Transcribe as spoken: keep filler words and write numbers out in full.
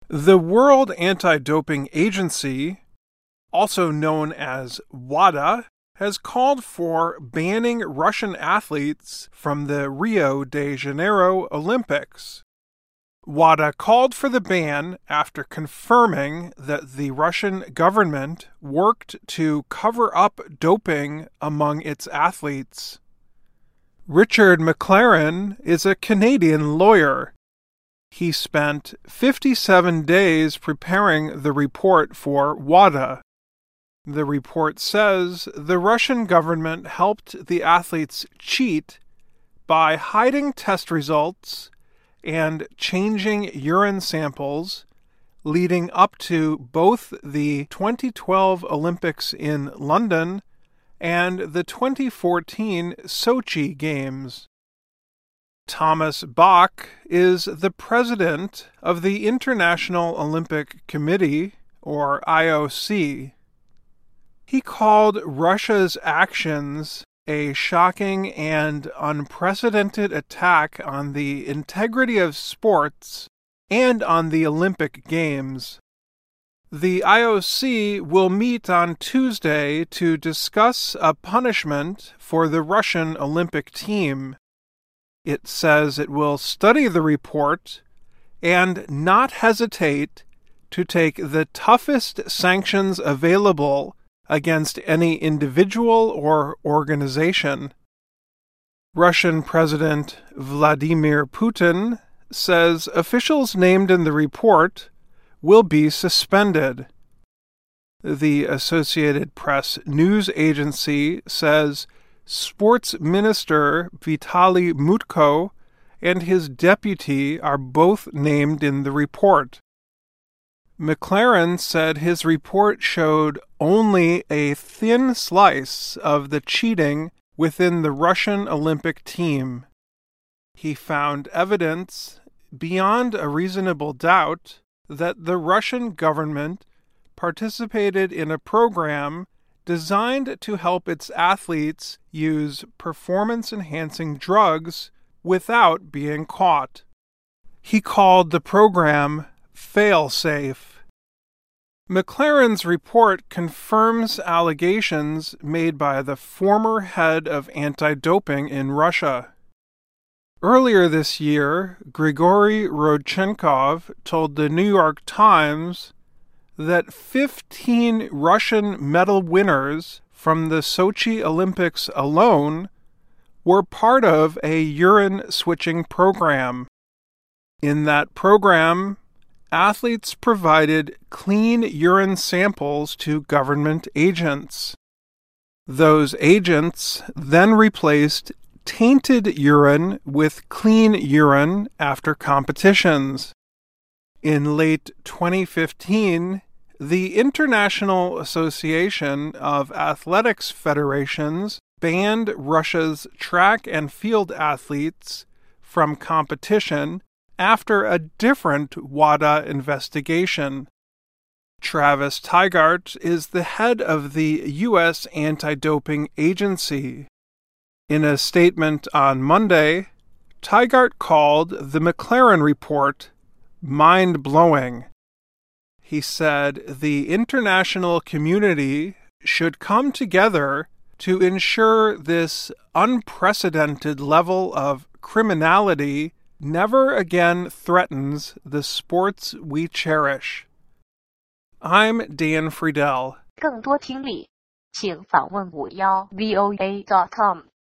The World Anti-Doping Agency, also known as WADA, has called for banning Russian athletes from the Rio de Janeiro Olympics. WADA called for the ban after confirming that the Russian government worked to cover up doping among its athletes. Richard McLaren is a Canadian lawyer. He spent fifty-seven days preparing the report for WADA. The report says the Russian government helped the athletes cheat by hiding test results and changing urine samples leading up to both the twenty twelve Olympics in London and the twenty fourteen Sochi Games. Thomas Bach is the president of the International Olympic Committee, or I O C. He called Russia's actions a shocking and unprecedented attack on the integrity of sports and on the Olympic Games. The I O C will meet on Tuesday to discuss a punishment for the Russian Olympic team. It says it will study the report and not hesitate to take the toughest sanctions available against any individual or organization. Russian President Vladimir Putin says officials named in the report will be suspended. The Associated Press news agency says Sports Minister Vitaly Mutko and his deputy are both named in the report. McLaren said his report showed only a thin slice of the cheating within the Russian Olympic team. He found evidence, beyond a reasonable doubt, that the Russian government participated in a program designed to help its athletes use performance-enhancing drugs without being caught. He called the program Failsafe. McLaren's report confirms allegations made by the former head of anti-doping in Russia. Earlier this year, Grigory Rodchenkov told the New York Times that fifteen Russian medal winners from the Sochi Olympics alone were part of a urine switching program. In that program, athletes provided clean urine samples to government agents. Those agents then replaced tainted urine with clean urine after competitions. In late twenty fifteen, the International Association of Athletics Federations banned Russia's track and field athletes from competition after a different WADA investigation. Travis Tygart is the head of the U S Anti-Doping Agency. In a statement on Monday, Tygart called the McLaren report mind-blowing. He said the international community should come together to ensure this unprecedented level of criminality never again threatens the sports we cherish. I'm Dan Friedel. 更多听力，请访问五幺 V O A dot com。